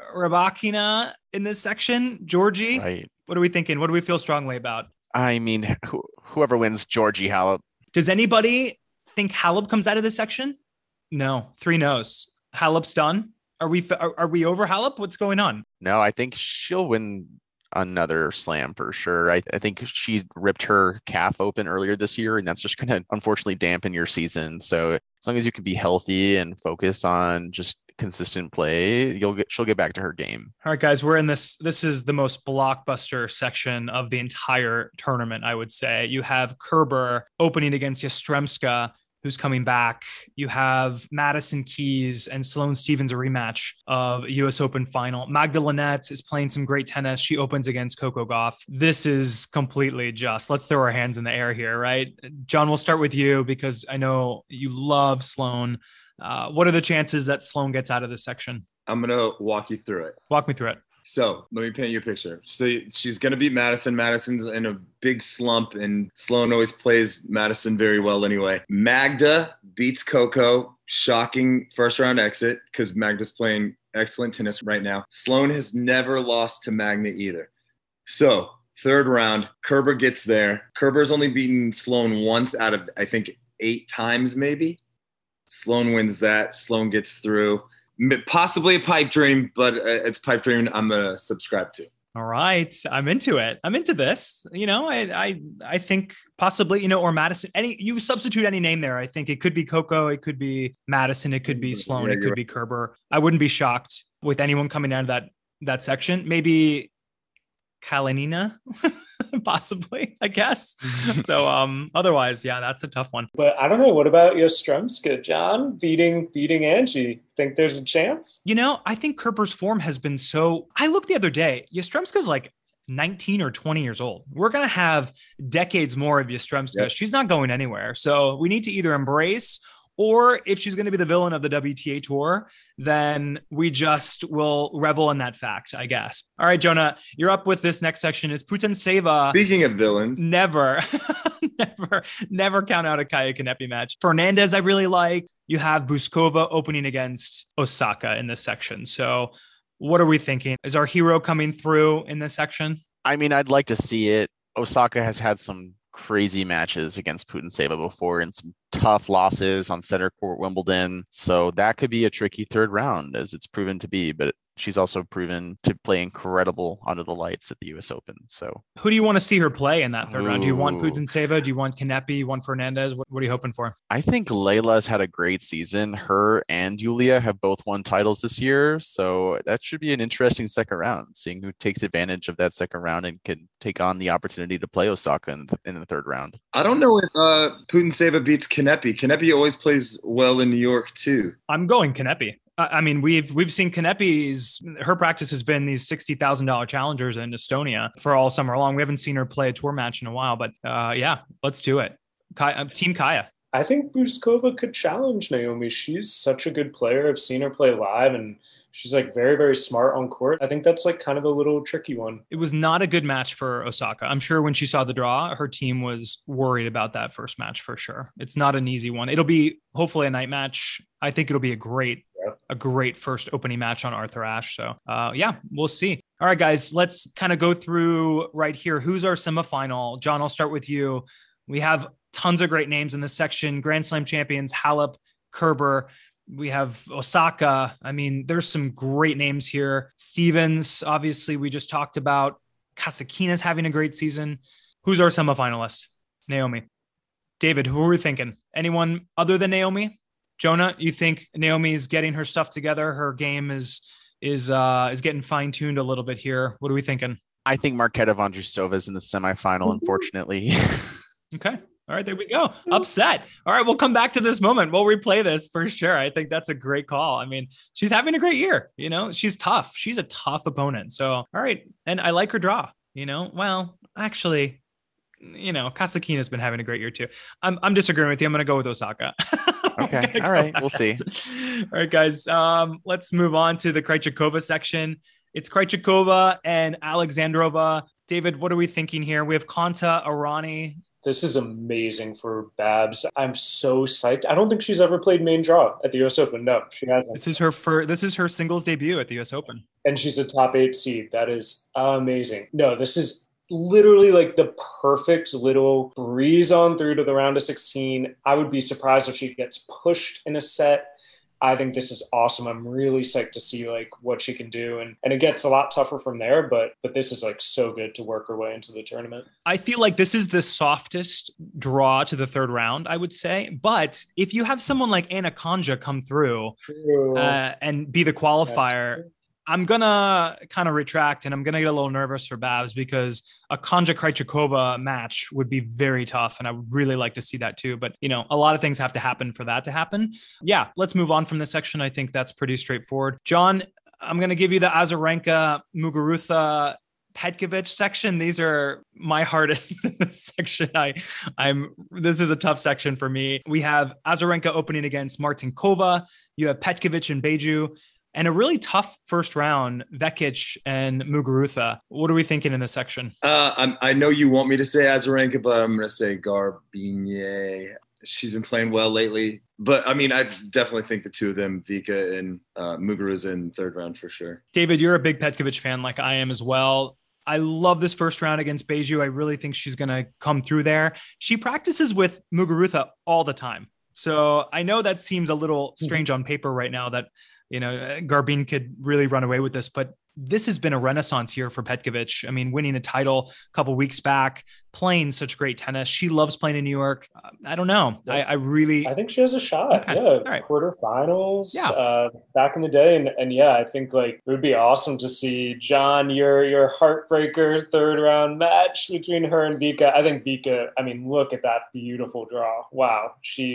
Rybakina in this section. Georgie, right. What are we thinking? What do we feel strongly about? I mean, whoever wins, Georgie Halep. Does anybody think Halep comes out of this section? No. 3 no's. Halep's done. Are we over Halep? What's going on? No, I think she'll win another slam for sure. I think she ripped her calf open earlier this year, and that's just going to unfortunately dampen your season. So as long as you can be healthy and focus on just consistent play, she'll get back to her game. All right, guys, we're in this. This is the most blockbuster section of the entire tournament, I would say. You have Kerber opening against Yastremska, who's coming back. You have Madison Keys and Sloane Stephens, a rematch of US Open final. Magda Linette is playing some great tennis. She opens against Coco Gauff. This is completely just. Let's throw our hands in the air here, right? John, we'll start with you because I know you love Sloane. What are the chances that Sloane gets out of this section? I'm going to walk you through it. Walk me through it. So let me paint you a picture. So she's going to beat Madison. Madison's in a big slump, and Sloane always plays Madison very well anyway. Magda beats Coco. Shocking first round exit because Magda's playing excellent tennis right now. Sloane has never lost to Magda either. So third round, Kerber gets there. Kerber's only beaten Sloane once out of, I think, 8 times maybe. Sloane wins that. Sloane gets through. Possibly a pipe dream, but it's pipe dream I'm going to subscribe to. All right. I'm into it. I'm into this. You know, I think possibly, you know, or Madison, you substitute any name there. I think it could be Coco. It could be Madison. It could be Sloane. Yeah, it could be Kerber. I wouldn't be shocked with anyone coming out of that section. Maybe Kalinina, possibly, I guess. So otherwise, yeah, that's a tough one. But I don't know. What about Yastremska, John? Beating Angie. Think there's a chance? I think Kerber's form has been so... I looked the other day. Yastremska's like 19 or 20 years old. We're going to have decades more of Yastremska. Yep. She's not going anywhere. So we need to either embrace, or if she's going to be the villain of the WTA tour, then we just will revel in that fact, I guess. All right, Jonah, you're up with this next section. Is Putintseva. Speaking of villains. Never count out a Kaya Kanepi match. Fernandez, I really like. You have Buskova opening against Osaka in this section. So what are we thinking? Is our hero coming through in this section? I mean, I'd like to see it. Osaka has had some crazy matches against Putintseva before and some tough losses on center court Wimbledon. So that could be a tricky third round, as it's proven to be, but she's also proven to play incredible under the lights at the US Open. So who do you want to see her play in that third round? Do you want Putintseva? Do you want Kanepi? Do you want Fernandez? What are you hoping for? I think Leyla's had a great season. Her and Yulia have both won titles this year. So that should be an interesting second round, seeing who takes advantage of that second round and can take on the opportunity to play Osaka in the third round. I don't know if Putintseva beats Kanepi. Kanepi always plays well in New York too. I'm going Kanepi. I mean, we've seen Kanepi's, her practice has been these $60,000 challengers in Estonia for all summer long. We haven't seen her play a tour match in a while, but yeah, let's do it. Team Kaya. I think Buskova could challenge Naomi. She's such a good player. I've seen her play live, and she's like very, very smart on court. I think that's like kind of a little tricky one. It was not a good match for Osaka. I'm sure when she saw the draw, her team was worried about that first match for sure. It's not an easy one. It'll be hopefully a night match. I think it'll be a great first opening match on Arthur Ashe. So yeah, we'll see. All right, guys, let's kind of go through right here. Who's our semifinal? John, I'll start with you. We have tons of great names in this section. Grand Slam champions, Halep, Kerber. We have Osaka. I mean, there's some great names here. Stevens, obviously, we just talked about. Kasatkina's having a great season. Who's our semifinalist? Naomi. David, who are we thinking? Anyone other than Naomi? Jonah, you think Naomi's getting her stuff together? Her game is getting fine-tuned a little bit here. What are we thinking? I think Marketa Vondrousova is in the semifinal, unfortunately. Okay. All right, there we go. Upset. All right, we'll come back to this moment. We'll replay this for sure. I think that's a great call. I mean, she's having a great year. She's tough. She's a tough opponent. So, all right. And I like her draw, well, actually, Kasatkina's been having a great year too. I'm disagreeing with you. I'm going to go with Osaka. Okay. All right. We'll see. All right, guys. Let's move on to the Krejcikova section. It's Krejcikova and Alexandrova. David, what are we thinking here? We have Konta, Arani. This is amazing for Babs. I'm so psyched. I don't think she's ever played main draw at the US Open. No, she hasn't. This is her singles debut at the US Open. And she's a top 8 seed. That is amazing. No, this is literally like the perfect little breeze on through to the round of 16. I would be surprised if she gets pushed in a set. I think this is awesome. I'm really psyched to see like what she can do. And it gets a lot tougher from there, but this is like so good to work her way into the tournament. I feel like this is the softest draw to the third round, I would say. But if you have someone like Anna Konja come through and be the qualifier, I'm going to kind of retract and I'm going to get a little nervous for Babs because a Konja Krejcikova match would be very tough. And I would really like to see that too. But, a lot of things have to happen for that to happen. Yeah, let's move on from this section. I think that's pretty straightforward. John, I'm going to give you the Azarenka, Muguruza, Petkovic section. These are my hardest in this section. This is a tough section for me. We have Azarenka opening against Martinkova. You have Petkovic and Beju. And a really tough first round, Vekic and Muguruza. What are we thinking in this section? I know you want me to say Azarenka, but I'm going to say Garbiñe. She's been playing well lately. But, I mean, I definitely think the two of them, Vika and Muguruza, in third round for sure. David, you're a big Petkovic fan like I am as well. I love this first round against Beju. I really think she's going to come through there. She practices with Muguruza all the time. So I know that seems a little strange on paper right now that Garbine could really run away with this, but this has been a renaissance year for Petkovic. I mean, winning a title a couple weeks back, playing such great tennis. She loves playing in New York. I don't know. I think she has a shot. Okay. Yeah. All right. Quarterfinals. Yeah. Back in the day. And yeah, I think like it would be awesome to see, John, your heartbreaker third round match between her and Vika. I think Vika, I mean, look at that beautiful draw. Wow.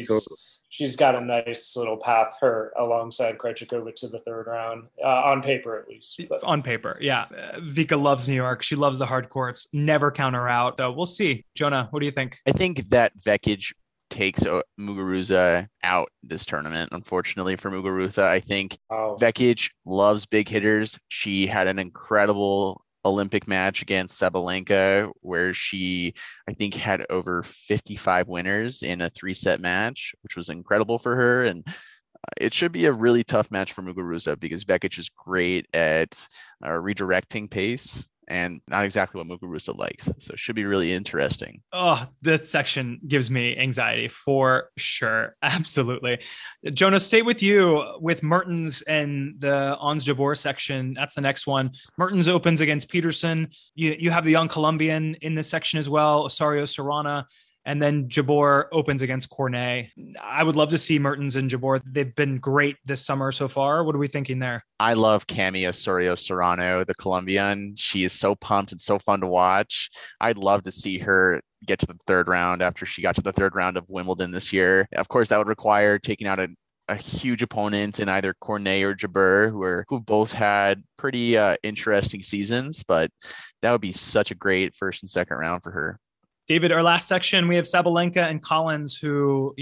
She's got a nice little path, her alongside Krejcikova to the third round, on paper at least. But. On paper, yeah. Vika loves New York. She loves the hard courts. Never count her out. So we'll see. Jonah, what do you think? I think that Vekic takes Muguruza out this tournament, unfortunately for Muguruza. I think Vekic loves big hitters. She had an incredible Olympic match against Sabalenka where she, I think, had over 55 winners in a 3-set match, which was incredible for her. And it should be a really tough match for Muguruza because Vekic is great at redirecting pace and not exactly what Muguruza likes. So it should be really interesting. Oh, this section gives me anxiety for sure. Absolutely. Jonah, stay with you with Mertens and the Ons Jabeur section. That's the next one. Mertens opens against Peterson. You have the young Colombian in this section as well, Osorio Serrana. And then Jabeur opens against Cornet. I would love to see Mertens and Jabeur. They've been great this summer so far. What are we thinking there? I love Cami Osorio Serrano, the Colombian. She is so pumped and so fun to watch. I'd love to see her get to the third round after she got to the third round of Wimbledon this year. Of course, that would require taking out a huge opponent in either Cornet or Jabeur, who've both had pretty interesting seasons, but that would be such a great first and second round for her. David, our last section, we have Sabalenka and Collins, who,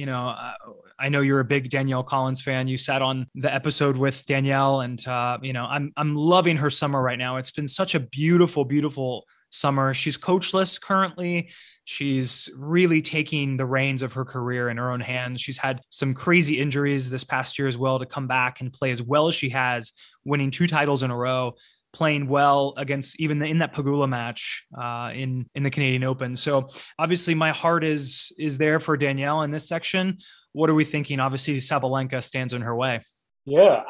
I know you're a big Danielle Collins fan. You sat on the episode with Danielle, and, I'm loving her summer right now. It's been such a beautiful, beautiful summer. She's coachless currently. She's really taking the reins of her career in her own hands. She's had some crazy injuries this past year as well to come back and play as well as she has, winning 2 titles in a row, playing well against even in that Pagula match in the Canadian Open. So obviously my heart is there for Danielle in this section. What are we thinking? Obviously Sabalenka stands in her way. Yeah.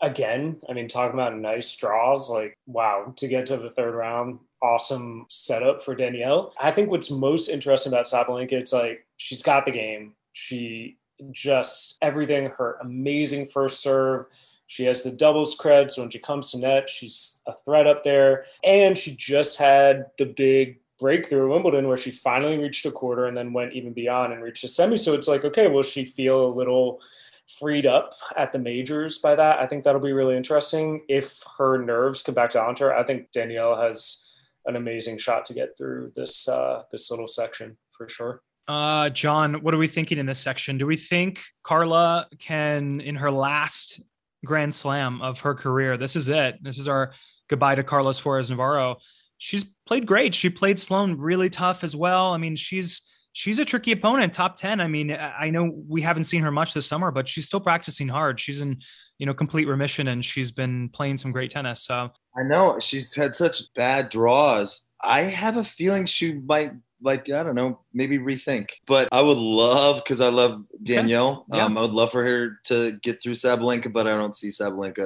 Talking about nice draws, like, wow, to get to the third round, awesome setup for Danielle. I think what's most interesting about Sabalenka, it's like, she's got the game. She just, everything, her amazing first serve. She has the doubles cred, so when she comes to net, she's a threat up there. And she just had the big breakthrough at Wimbledon where she finally reached a quarter and then went even beyond and reached a semi. So it's like, okay, will she feel a little freed up at the majors by that? I think that'll be really interesting. If her nerves come back down to her, I think Danielle has an amazing shot to get through this little section for sure. John, what are we thinking in this section? Do we think Carla can, in her last Grand Slam of her career, this is it. This is our goodbye to Carla Suarez Navarro. She's played great. She played Sloane really tough as well. I mean, she's a tricky opponent, top 10. I mean, I know we haven't seen her much this summer, but she's still practicing hard. She's in, complete remission, and she's been playing some great tennis. So I know she's had such bad draws. I have a feeling she might, I don't know, maybe rethink. But I would love, because I love Danielle. Okay. Yeah. I would love for her to get through Sabalenka, but I don't see Sabalenka.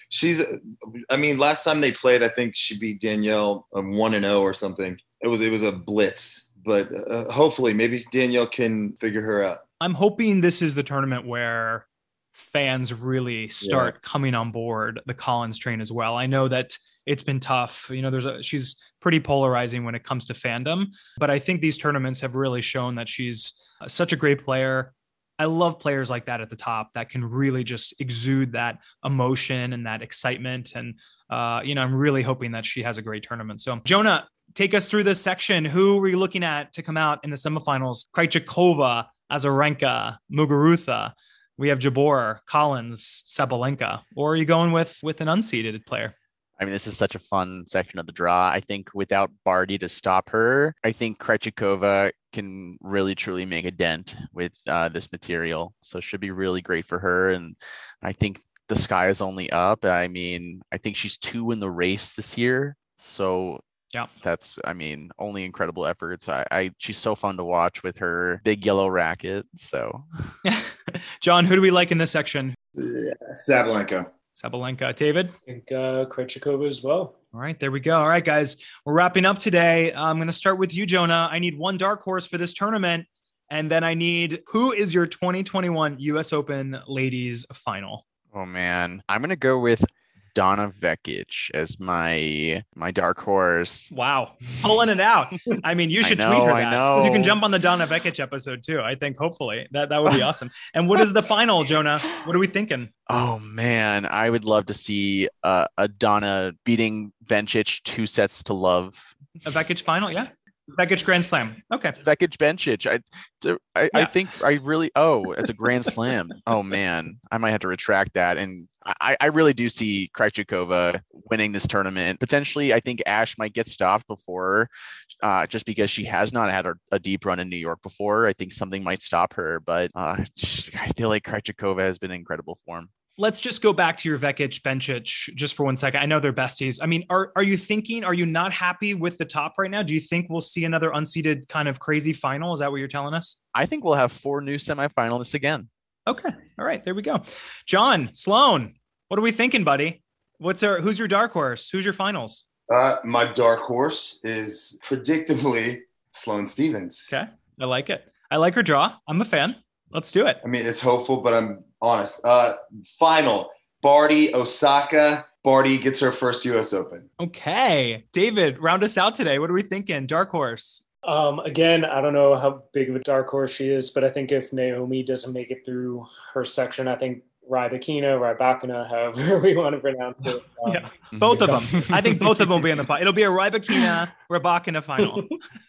Last time they played, I think she beat Danielle 1-0 or something. It was a blitz, but hopefully maybe Danielle can figure her out. I'm hoping this is the tournament where fans really start coming on board the Collins train as well. I know that it's been tough. She's pretty polarizing when it comes to fandom, but I think these tournaments have really shown that she's such a great player. I love players like that at the top that can really just exude that emotion and that excitement. And, I'm really hoping that she has a great tournament. So Jonah, take us through this section. Who were you looking at to come out in the semifinals? Krejcikova, Azarenka, Muguruza. We have Jabeur, Collins, Sabalenka. Or are you going with an unseeded player? I mean, this is such a fun section of the draw. I think without Barty to stop her, I think Krejcikova can really, truly make a dent with this material. So it should be really great for her. And I think the sky is only up. I mean, I think she's 2 in the race this year. So yeah, that's, only incredible efforts. She's so fun to watch with her big yellow racket. So, John, who do we like in this section? Sabalenka. Sabalenka. David? I think Krejcikova as well. All right, there we go. All right, guys, we're wrapping up today. I'm going to start with you, Jonah. I need one dark horse for this tournament. And then I need, who is your 2021 US Open ladies final? Oh man, I'm gonna go with Donna Vekic as my dark horse. Wow, pulling it out. I mean, you should tweet her that. I know. You can jump on the Donna Vekic episode too. I think hopefully that would be awesome. And what is the final, Jonah? What are we thinking? Oh man, I would love to see a Donna beating Bencic 2-0. A Vekic final, yeah. Vekic Grand Slam. Okay. Vekic Bencic. I think I really, it's a Grand Slam. Oh man, I might have to retract that. And I really do see Krejcikova winning this tournament. Potentially, I think Ash might get stopped before just because she has not had a deep run in New York before. I think something might stop her, but I feel like Krejcikova has been in incredible form. Let's just go back to your Vekic Bencic just for 1 second. I know they're besties. I mean, are you not happy with the top right now? Do you think we'll see another unseeded kind of crazy final? Is that what you're telling us? I think we'll have 4 new semifinalists again. Okay. All right. There we go. John Sloan, what are we thinking, buddy? Who's your dark horse? Who's your finals? My dark horse is predictably Sloane Stephens. Okay. I like it. I like her draw. I'm a fan. Let's do it. I mean, it's hopeful, but I'm honest. Final, Barty, Osaka. Barty gets her first U.S. Open. Okay. David, round us out today. What are we thinking? Dark horse. Again, I don't know how big of a dark horse she is, but I think if Naomi doesn't make it through her section, I think Rybakina, however we want to pronounce it. Yeah, both of them. I think both of them will be in the final. It'll be a Rybakina final.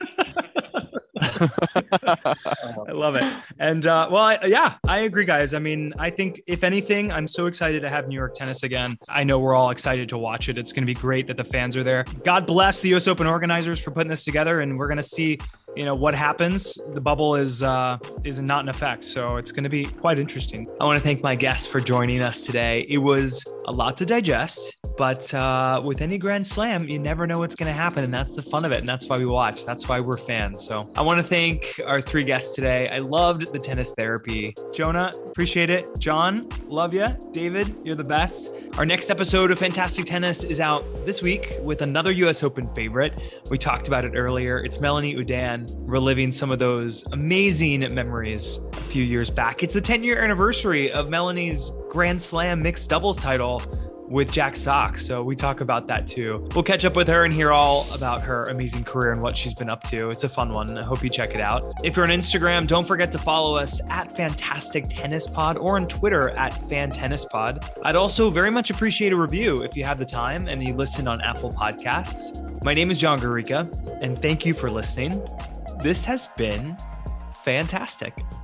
I love it. And I agree, guys. I mean, I think if anything, I'm so excited to have New York tennis again. I know we're all excited to watch it. It's going to be great that the fans are there. God bless the US Open organizers for putting this together, and we're going to see, what happens. The bubble is not in effect, so it's going to be quite interesting. I want to thank my guests for joining us today. It was a lot to digest, but with any Grand Slam, you never know what's going to happen, and that's the fun of it, and that's why we watch. That's why we're fans. So I want to thank our 3 guests today. I loved the tennis therapy. Jonah, appreciate it. John, love you. David, you're the best. Our next episode of Fantastic Tennis is out this week with another US Open favorite. We talked about it earlier. It's Melanie Oudin, reliving some of those amazing memories a few years back. It's the 10-year anniversary of Melanie's Grand Slam mixed doubles title with Jack Sock. So we talk about that too. We'll catch up with her and hear all about her amazing career and what she's been up to. It's a fun one. I hope you check it out. If you're on Instagram, don't forget to follow us at Fantastic Tennis Pod or on Twitter at FanTennisPod. I'd also very much appreciate a review if you have the time and you listen on Apple Podcasts. My name is John Garica, and thank you for listening. This has been fantastic.